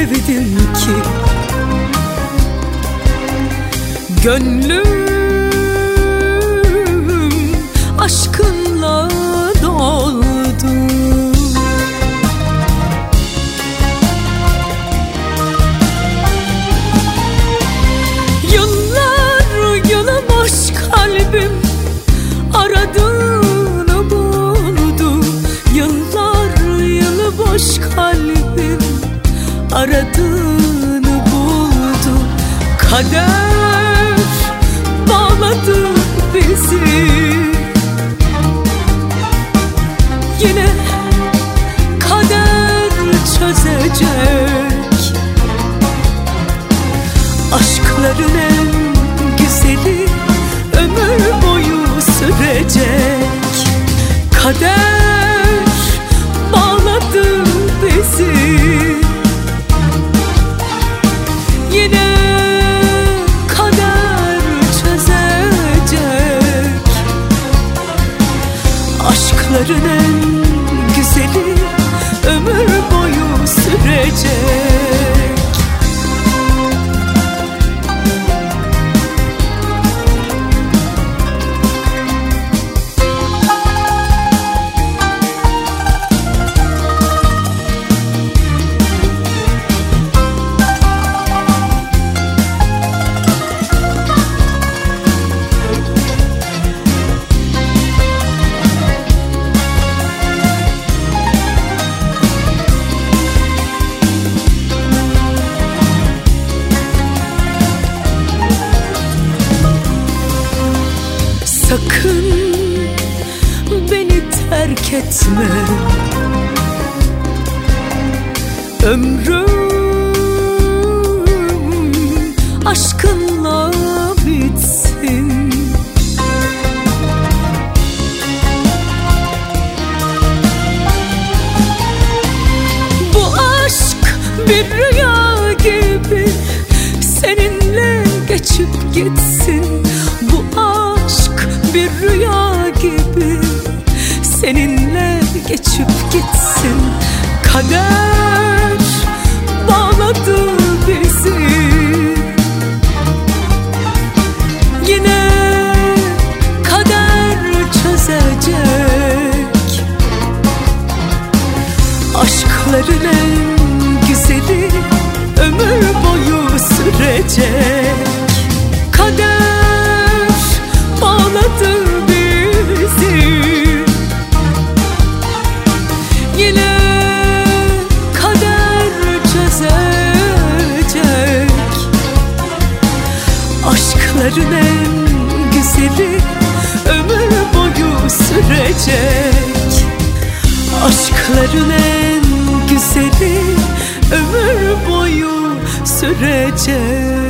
sevdim ki gönlüm aşkınla doldu. Yıllar yılı boş kalbim aradığını buldu. Yıllar yılı boş kalbim aradığını buldu. Kader bağladı bizi, yine kader çözecek. Aşkların en güzeli ömür boyu sürecek. Kader bağladı bizi, yine kader çözecek. Aşkların en güzeli ömür boyu sürecek. Sakın beni terk etme, ömrüm aşkınla bitsin. Bu aşk bir rüya gibi seninle geçip gitsin. Bu aşk bir rüya gibi seninle geçip gitsin. Kader bağladı bizi, yine kader çözecek. Aşkların en güzeli ömür boyu sürecek. Kader bağladı bizi, yine kader çözecek. Aşkların en güzeli ömür boyu sürecek. Aşkların en güzeli ömür boyu sürecek.